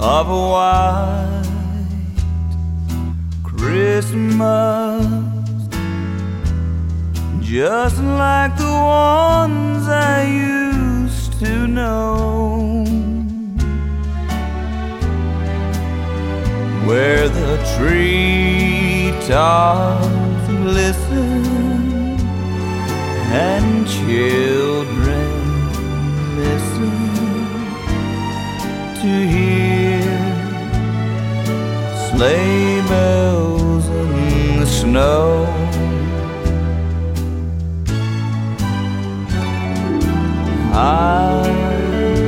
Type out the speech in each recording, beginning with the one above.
of a white Christmas, just like the ones I used to know, where the treetops glisten and children listen to hear sleigh bells in the snow. I'm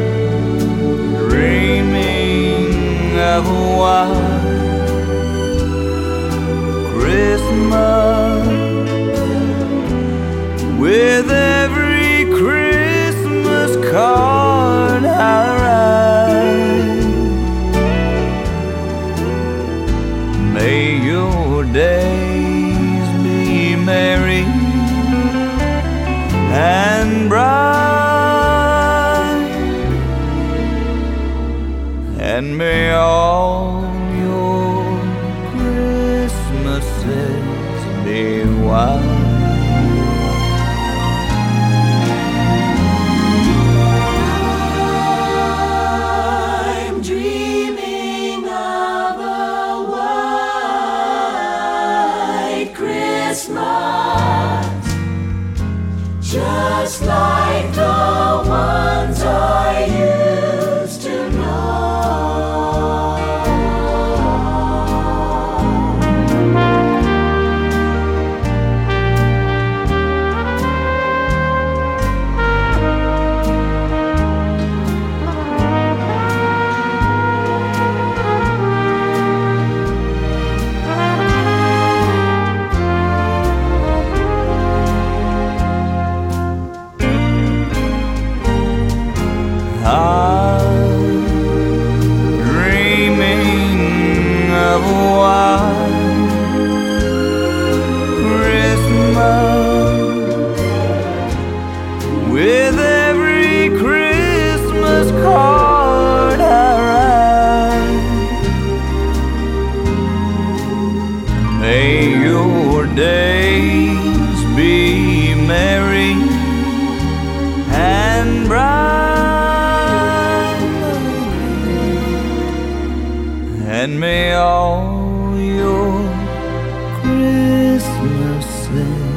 dreaming of a white Christmas, with every Christmas card I write. May your days be merry and bright, and may all your Christmases be white. Just like the ones I used to I'm dreaming of a white Christmas, with every Christmas card I write. May your days be merry and bright, and may all your Christmases